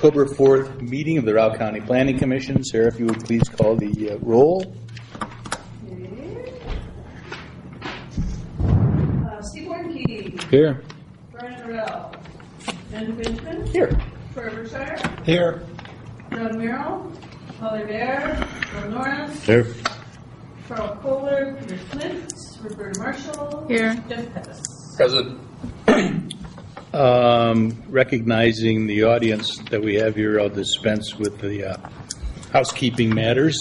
October 4th meeting of the Routt County Planning Commission. Sarah, if you would please call the roll. Steve Warnke. Here. Brian Burrell. Ben Benjamin. Here. Troy Berkshire. Here. Doug Merrill. Holly Bear. Bill Norris. Here. Carl Kohler. Peter Flint. Roberta Marshall. Here. Jeff Pettis. Present. Recognizing the audience that we have here, I'll dispense with the housekeeping matters.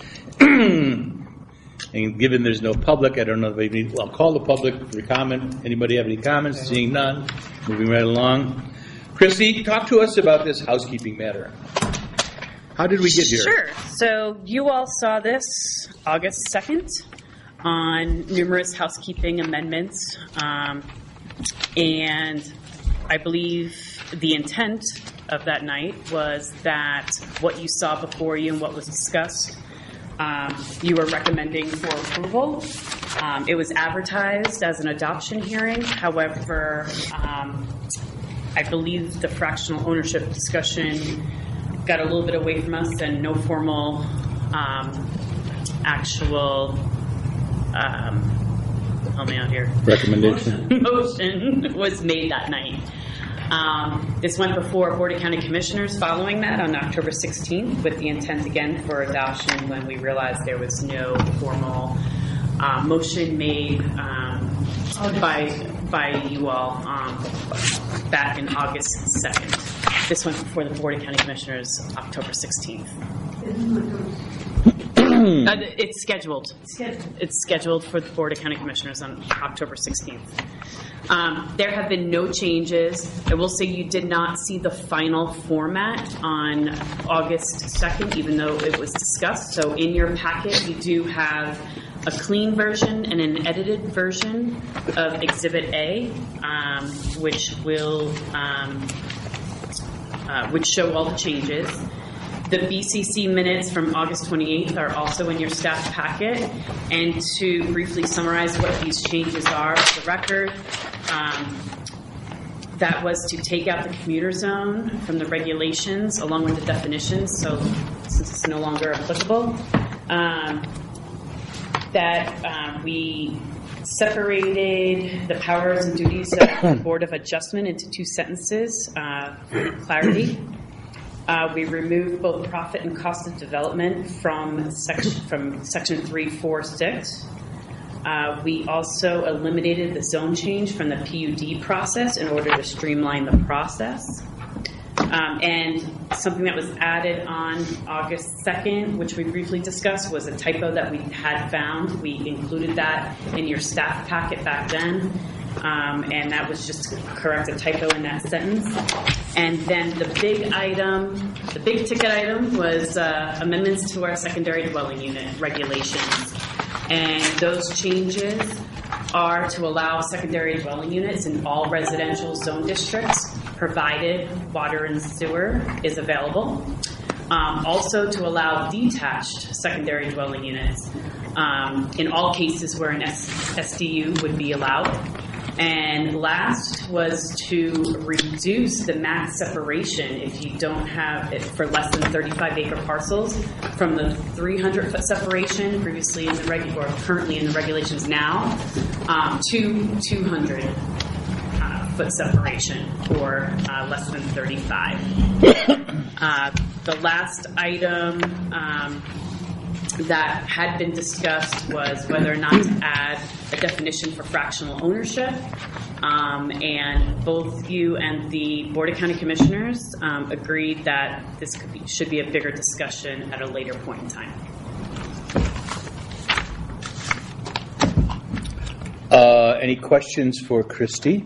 And given there's no public, I don't know if I'll call the public for comment. Anybody have any comments? Seeing none, moving right along. Christy, talk to us about this housekeeping matter. How did we get here? Sure. So you all saw this August 2nd on numerous housekeeping amendments. And I believe the intent of that night was that what you saw before you and what was discussed, you were recommending for approval. It was advertised as an adoption hearing. However, I believe the fractional ownership discussion got a little bit away from us, and no formal actual help me out here. Motion was made that night. This went before Board of County Commissioners following that on October 16th with the intent again for adoption when we realized there was no formal motion made by you all back in August 2nd. This went before the Board of County Commissioners October 16th. It's scheduled. It's scheduled for the Board of County Commissioners on October 16th. There have been no changes. I will say you did not see the final format on August 2nd, even though it was discussed. So in your packet, you do have a clean version and an edited version of Exhibit A, which will which show all the changes. The BCC minutes from August 28th are also in your staff packet. And to briefly summarize what these changes are for the record, that was to take out the commuter zone from the regulations along with the definitions, so since it's no longer applicable, that we separated the powers and duties of the Board of Adjustment into two sentences for clarity. We removed both profit and cost of development from section 346. We also eliminated the zone change from the PUD process in order to streamline the process. And something that was added on August 2nd, which we briefly discussed, was a typo that we had found. We included that in your staff packet back then. And that was just to correct a typo in that sentence. And then the big ticket item was amendments to our secondary dwelling unit regulations. And those changes are to allow secondary dwelling units in all residential zone districts, provided water and sewer is available. Also to allow detached secondary dwelling units in all cases where an SDU would be allowed. And last was to reduce the max separation if you don't have it for less than 35-acre parcels from the 300-foot separation previously in the or currently in the regulations now to 200-foot separation for less than 35. The last item that had been discussed was whether or not to add a definition for fractional ownership. And both you and the Board of County Commissioners agreed that this should be a bigger discussion at a later point in time. Any questions for Christy?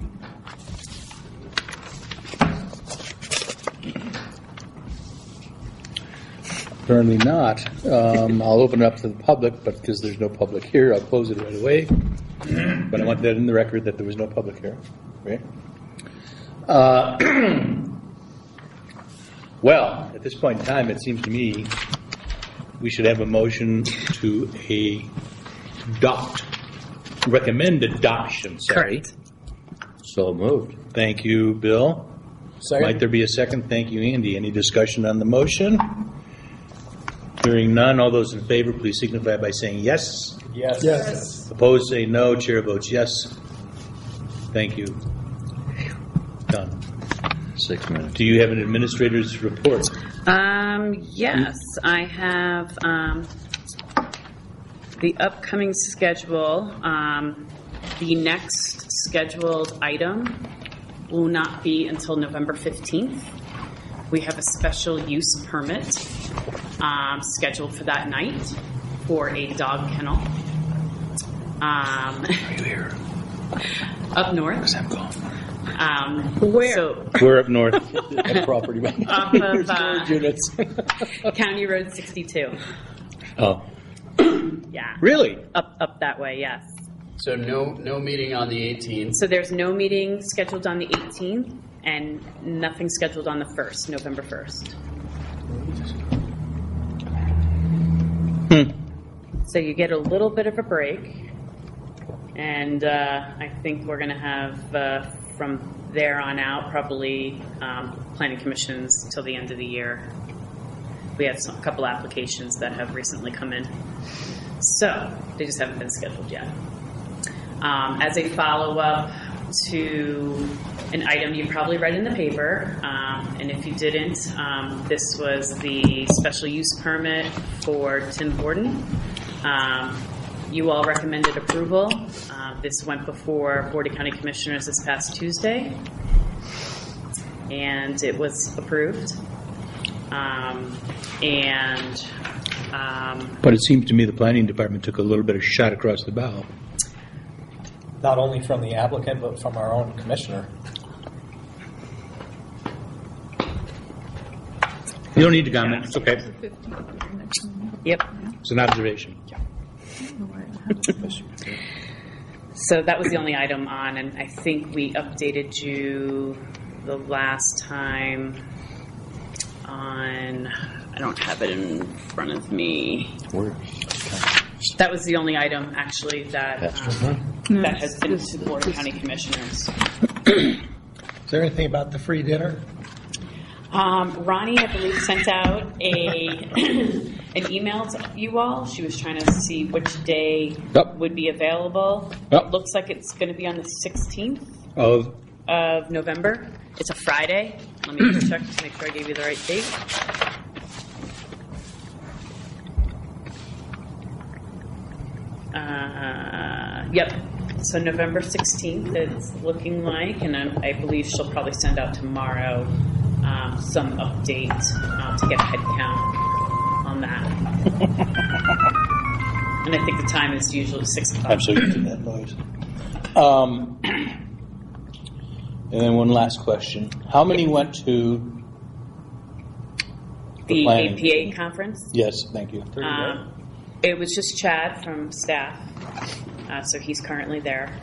Apparently not. I'll open it up to the public, but because there's no public here, I'll close it right away. But I want that in the record that there was no public here. Right? Well, at this point in time, it seems to me we should have a motion to recommend adoption. Sorry. Correct. So moved. Thank you, Bill. Might there be a second? Thank you, Andy. Any discussion on the motion? Hearing none, all those in favor, please signify by saying yes. Yes. Opposed, say no. Chair votes yes. Thank you. Done. 6 minutes. Do you have an administrator's report? Yes, I have the upcoming schedule. The next scheduled item will not be until November 15th. We have a special use permit scheduled for that night for a dog kennel. Are you here? Up north. Because I'm gone. Where? So, We're up north. That property. off of Units. County Road 62. Oh, Yeah. really? Up that way, yes. So no meeting on the 18th. So there's no meeting scheduled on the 18th and nothing scheduled on the 1st, November 1st. So you get a little bit of a break. And I think we're going to have, from there on out, probably planning commissions till the end of the year. We have a couple applications that have recently come in. So they just haven't been scheduled yet. As a follow-up to an item you probably read in the paper, and if you didn't, this was the special use permit for Tim Borden. You all recommended approval. This went before Board of County Commissioners this past Tuesday, and it was approved. But it seemed to me the planning department took a little bit of shot across the bow. Not only from the applicant, but from our own commissioner. You don't need to comment. It's okay. Yep. It's an observation. So that was the only item on, and I think we updated you the last time on, I don't have it in front of me. That was the only item, actually, that that has been to the Board of County Commissioners. Is there anything about the free dinner? Ronnie, I believe, sent out an email to you all. She was trying to see which day would be available. Yep. It looks like it's going to be on the 16th Of of November. It's a Friday. Let me just check to make sure I gave you the right date. Yep. So November 16th, it's looking like, and I believe she'll probably send out tomorrow some update to get a head count on that. And I think the time is usually 6 o'clock. I'm so used to that noise. And then one last question. How many went to The planning? APA conference? Yes, thank you. It was just Chad from staff, so he's currently there.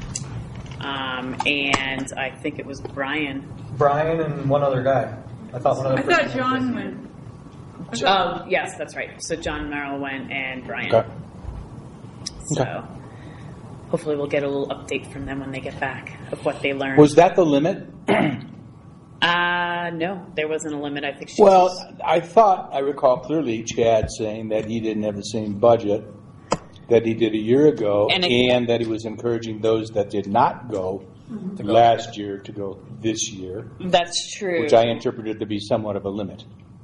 And I think it was Brian. Brian and one other guy. I thought one other I person. thought John went. Oh, yes, that's right. So John Merrill went and Brian. Okay. So Okay. hopefully we'll get a little update from them when they get back of what they learned. Was that the limit? No, there wasn't a limit. I think she Well, I recall clearly Chad saying that he didn't have the same budget that he did a year ago, And and that he was encouraging those that did not go last year to go this year, That's true. which I interpreted to be somewhat of a limit.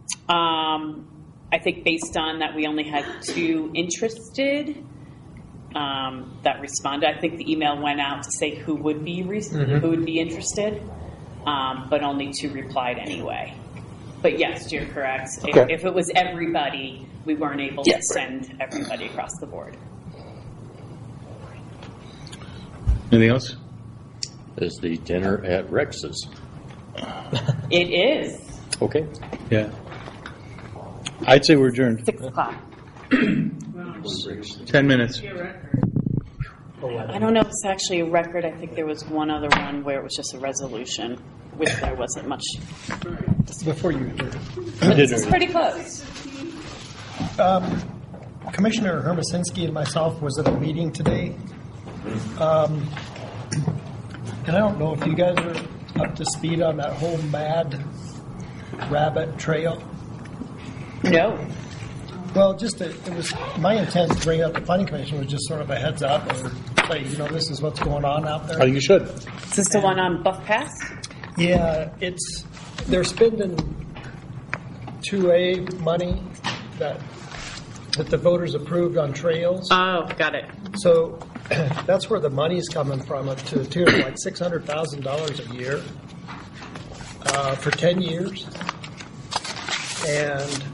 I think based on that we only had 2 interested that responded. I think the email went out to say who would be who would be interested, but only 2 replied anyway. But yes, you're correct. Okay. If it was everybody, we weren't able to send everybody across the board. Anything else? Is the dinner at Rex's? It is Okay. Yeah. I'd say we're adjourned. 6 o'clock. 10 minutes. I don't know if it's actually a record. I think there was one other one where it was just a resolution, which there wasn't much. Before you, But this is pretty close. Commissioner Hermasinski and myself was at a meeting today. And I don't know if you guys up to speed on that whole Mad Rabbit Trail? No. Well, it was my intent to bring it up to Planning Commission was just sort of a heads up or say, this is what's going on out there. Oh, you should. Is this the one on Buff Pass? Yeah, they're spending 2A money that the voters approved on trails. Oh, got it. So that's where the money's coming from, up to the tune of like $600,000 a year for 10 years. And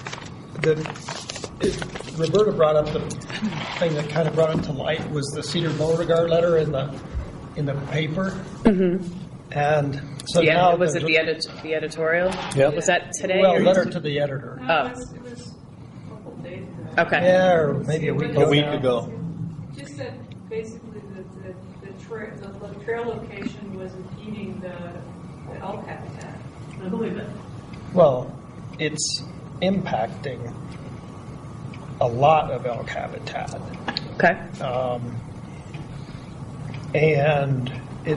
Roberta brought up the thing that kind of brought it to light was the Cedar Beauregard letter in the paper. Mm-hmm. And so now was it the editorial? Yep. Was that today? Well, or letter to the editor. No, it was a couple of days ago. Okay. Yeah, or maybe a week ago. ago. Just that basically the trail location was impeding the elk habitat. I believe it. Well, it's impacting a lot of elk habitat. Okay. And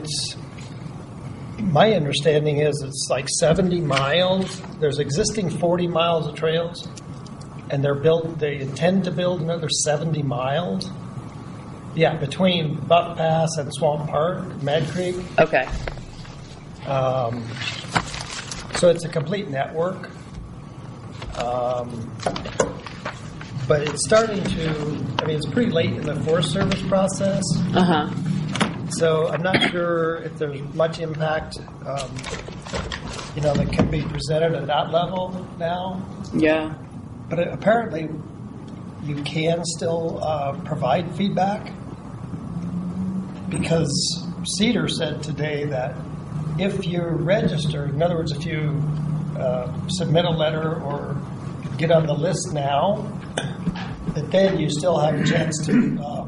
my understanding is it's like 70 miles. There's existing 40 miles of trails, and they intend to build another 70 miles. Yeah, between Buck Pass and Swamp Park, Mad Creek. Okay. So it's a complete network. But it's starting it's pretty late in the Forest Service process. Uh-huh. So I'm not sure if there's much impact, that can be presented at that level now. Yeah. But apparently you can still provide feedback because Cedar said today that if you're registered, in other words, if you submit a letter or get on the list now, that then you still have a chance to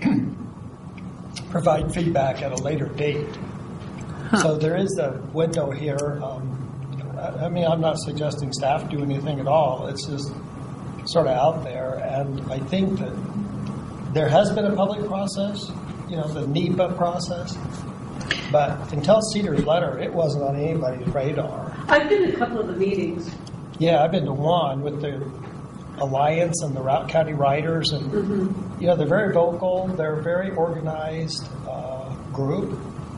provide feedback at a later date. Huh. So there is a window here. I'm not suggesting staff do anything at all. It's just sort of out there. And I think that there has been a public process, the NEPA process. But until Cedar's letter, it wasn't on anybody's radar. I've been to a couple of the meetings. Yeah, I've been to one with the Alliance and the Routt County Riders, and they're very vocal. They're a very organized group.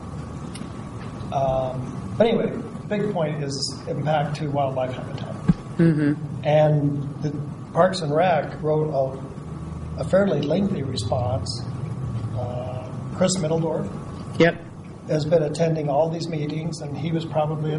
But anyway, the big point is impact to wildlife habitat. Mm-hmm. And the Parks and Rec wrote a fairly lengthy response. Chris Middledorf. Yep. Has been attending all these meetings, and he was probably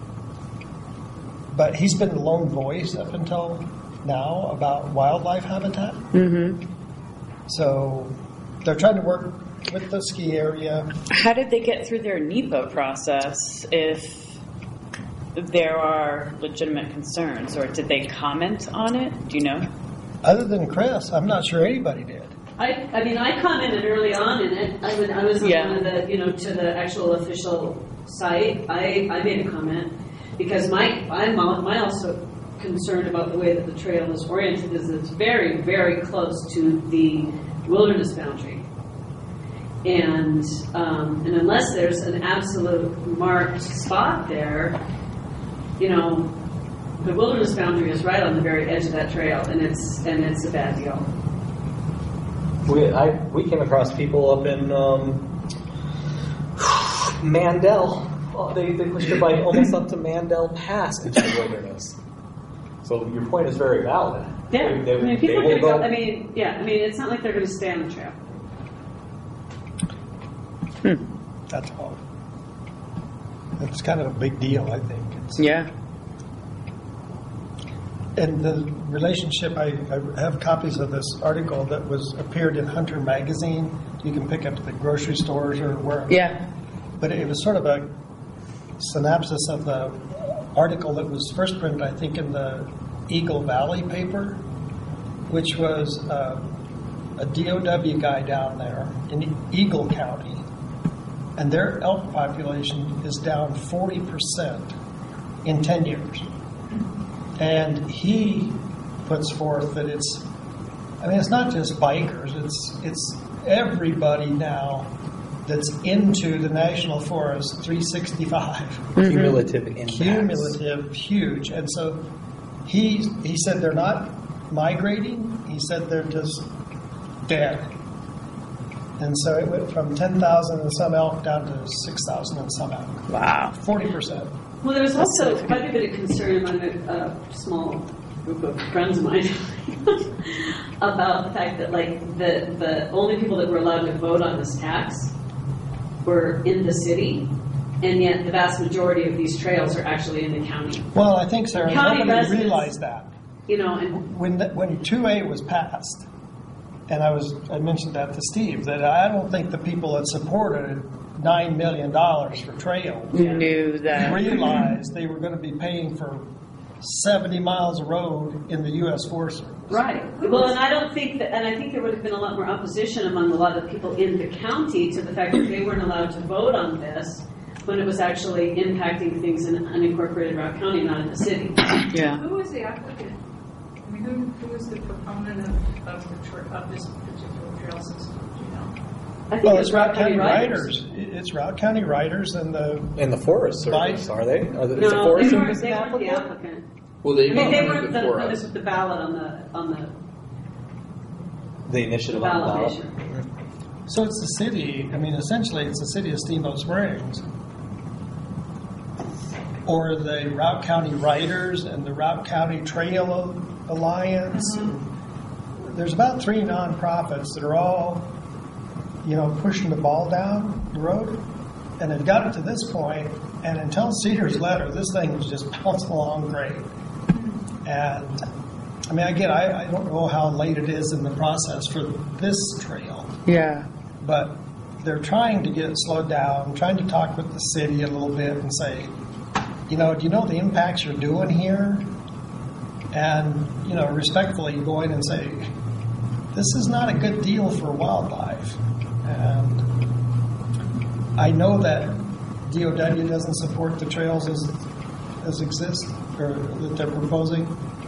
but he's been the lone voice up until now about wildlife habitat. Mm-hmm. So they're trying to work with the ski area. How did they get through their NEPA process if there are legitimate concerns, or did they comment on it? Do you know? Other than Chris, I'm not sure anybody did. I commented early on in it. I was on one of the, to the actual official site. I made a comment because I'm also concerned about the way that the trail is oriented is it's very, very close to the wilderness boundary. And unless there's an absolute marked spot there, the wilderness boundary is right on the very edge of that trail, and it's a bad deal. We came across people up in Mandel. Oh, they pushed their bike almost up to Mandel Pass into the wilderness. So your point is very valid. Yeah, people are going to go. It's not like they're going to stay on the trail. That's all. It's kind of a big deal, I think. Yeah. And the relationship, I have copies of this article that appeared in Hunter magazine. You can pick up at the grocery stores or wherever. Yeah. But it was sort of a synopsis of the article that was first printed, I think, in the Eagle Valley paper, which was a DOW guy down there in Eagle County. And their elk population is down 40% in 10 years. And he puts forth that it's not just bikers, it's everybody now that's into the National Forest 365. Cumulative impacts. Cumulative, huge. And so he said they're not migrating. He said they're just dead. And so it went from 10,000 and some elk down to 6,000 and some elk. Wow. 40%. Well, there was also quite a bit of concern among a small group of friends of mine about the fact that, like, the only people that were allowed to vote on this tax were in the city, and yet the vast majority of these trails are actually in the county. Well, I think, Sarah, County nobody residents- realized that. You know, and When 2A was passed, and I mentioned that to Steve, that I don't think the people that supported $9 million for trails Knew that. realized they were going to be paying for 70 miles of road in the U.S. Forest Service. right. Well, and I don't think that, and I think there would have been a lot more opposition among a lot of people in the county to the fact that they weren't allowed to vote on this when it was actually impacting things in unincorporated Rock County, not in the city. Yeah. Who was the applicant? I mean, who was the proponent of this particular trail system? Do you know? I think Well, it it's was Route County Riders. It's Route County Riders and the Forest Service, are they? Is the No, Forest they Service weren't the applicant? applicant. Well, they I mean, they voted weren't before the us. the ballot on the The initiative on the ballot ballot. issue. So it's the city. I mean, essentially, it's the city of Steamboat Springs, or the Route County Riders and the Route County Trail Alliance. There's about 3 nonprofits that are all, pushing the ball down the road, and they've gotten to this point. And until Cedar's letter, this thing was just bouncing along great. And I mean, again, I don't know how late it is in the process for this trail. Yeah. But they're trying to get it slowed down, trying to talk with the city a little bit and say, do you know the impacts you're doing here? And, respectfully go in and say, this is not a good deal for wildlife. And I know that DOW doesn't support the trails as exist, or that they're proposing.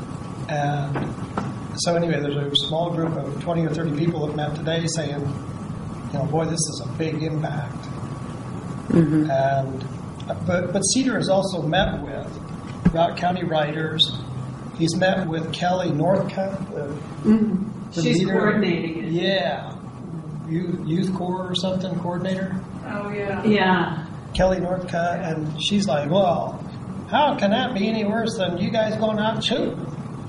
And so anyway, there's a small group of 20 or 30 people that met today saying, boy, this is a big impact. Mm-hmm. And but Cedar has also met with Route County Riders. He's met with Kelly Northcutt. The She's leader. coordinating it. Yeah. Youth Corps or something, coordinator. Oh, yeah. Yeah. Kelly Northcutt. And she's like, well, how can that be any worse than you guys going out and shooting?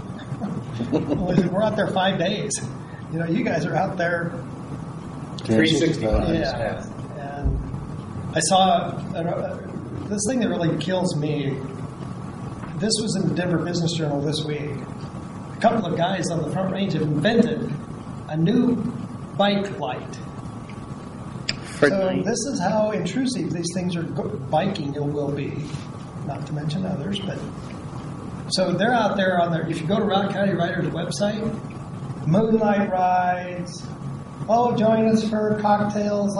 We're out there 5 days. You guys are out there. 365. Yeah. And I saw this thing that really kills me. This was in the Denver Business Journal this week. A couple of guys on the Front Range have invented a new bike light. So this is how intrusive these things are. Biking will be, not to mention others, but so they're out there on their. If you go to Rock County Riders' website, moonlight rides. Oh, join us for cocktails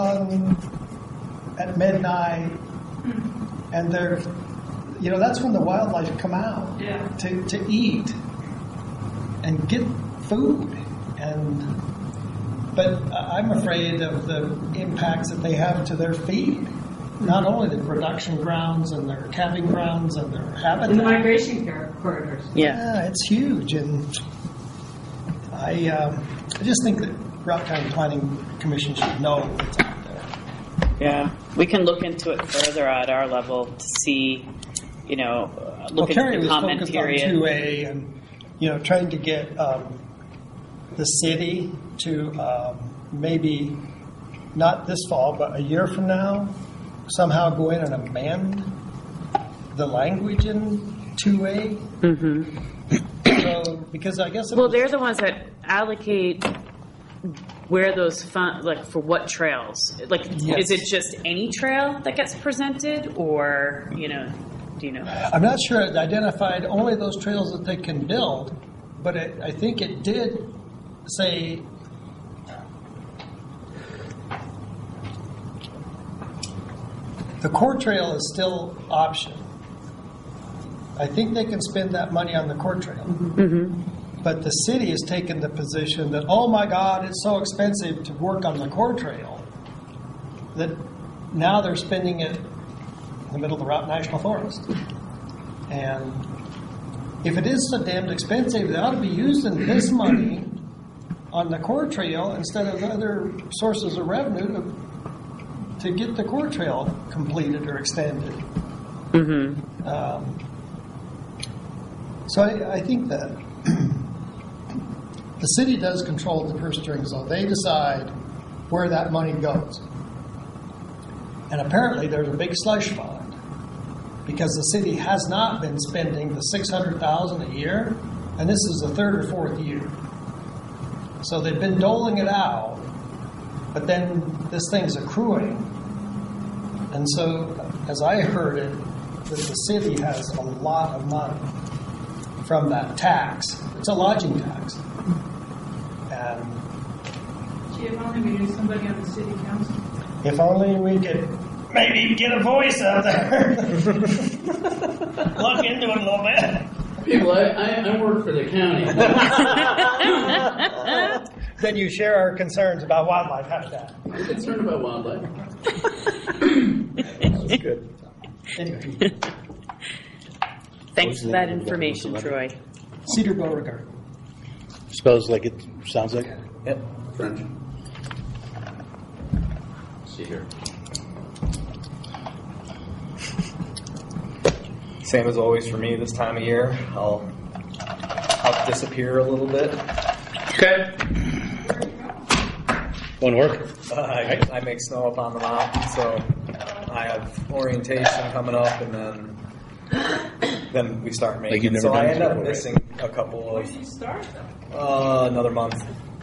at midnight, and they're, that's when the wildlife come out to eat and get food, but I'm afraid of the impacts that they have to their feed. Not only the production grounds and their calving grounds and their habitat. And the migration corridors. Yeah. It's huge, and I just think that Route County Planning Commission should know what's out there. Yeah. We can look into it further at our level to see, look Carrie into the was comment focused period. on 2A and, trying to get the city to maybe not this fall, but a year from now, somehow go in and amend the language in 2A. Mm-hmm. So, because I guess Well, they're the ones that allocate where those funds, like for what trails. Like, Yes. is it just any trail that gets presented, or do you know? I'm not sure it identified only those trails that they can build, but I think it did say the core trail is still option. I think they can spend that money on the core trail. Mm-hmm. But the city has taken the position that, oh my God, it's so expensive to work on the core trail. that now they're spending it in the middle of the Route National Forest. And if it is so damned expensive, they ought to be using this money on the core trail instead of other sources of revenue to get the core trail completed or extended. So I think that the city does control the purse strings, though. They decide where that money goes. And apparently there's a big slush fund because the city has not been spending the $600,000 a year, and this is the third or fourth year. So they've been doling it out, but then this thing's accruing. And so, as I heard it, that the city has a lot of money from that tax. It's a lodging tax. And Gee, if only we knew somebody on the city council. if only we could maybe get a voice out there. Look into it a little bit. People, I work for the county. Then you share our concerns about wildlife habitat. I'm concerned about wildlife. That's good. Anyway, Thanks for that information, Troy. Cedar Beauregard. Spells like it sounds like. Yep. French. See here. Same as always for me this time of year. I'll disappear a little bit. Okay. Want to work? I make snow up on the mountain, so I have orientation coming up, and then we start Like making. you've never So I done end this up before, right? missing a couple When of did you start though? another month.